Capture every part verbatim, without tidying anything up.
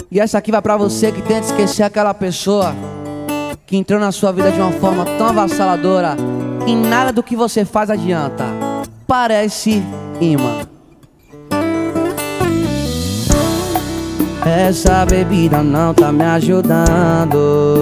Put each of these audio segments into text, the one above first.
E essa aqui vai pra você que tenta esquecer aquela pessoa que entrou na sua vida de uma forma tão avassaladora que nada do que você faz adianta. Parece imã. Essa bebida não tá me ajudando.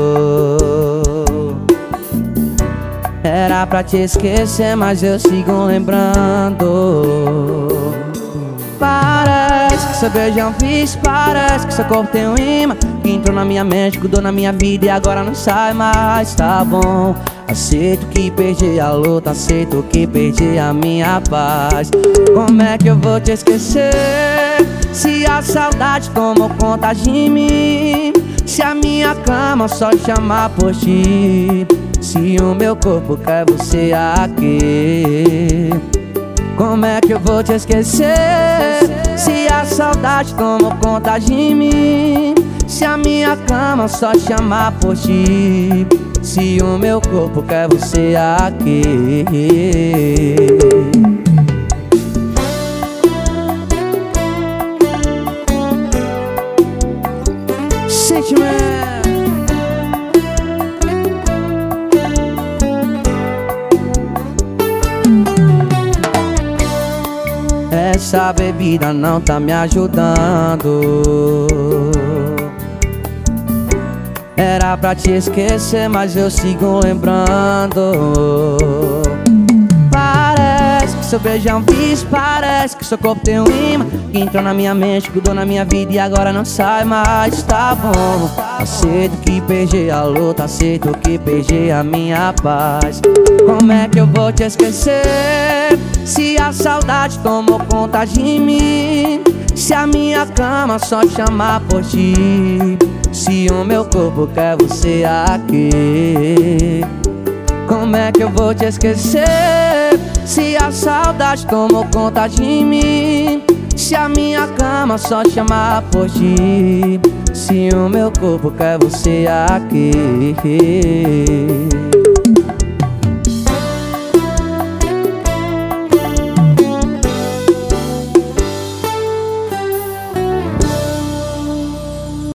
Era pra te esquecer, mas eu sigo lembrando. Parece que seu beijo é um vício, parece que seu corpo tem um imã que entrou na minha mente, grudou na minha vida e agora não sai mais. Tá bom, aceito que perdi a luta, aceito que perdi a minha paz. Como é que eu vou te esquecer se a saudade tomou conta de mim? Se a minha cama só chama por ti, se o meu corpo quer você aqui. Como é que eu vou te esquecer se a saudade tomou conta de mim? Se a minha cama só chama por ti, se o meu corpo quer você aqui. Sentimento. Essa bebida não tá me ajudando. Era pra te esquecer, mas eu sigo lembrando. Parece que seu beijo é um vício, parece que seu corpo tem um imã que entrou na minha mente, grudou na minha vida e agora não sai mais. Tá bom, aceito que perdi a luta, aceito que perdi a minha paz. Como é que eu vou te esquecer se a saudade tomou conta de mim? Se a minha cama só chama por ti, se o meu corpo quer você aqui. Como é que eu vou te esquecer se a saudade tomou conta de mim? Se a minha cama só chama por ti, se o meu corpo quer você aqui.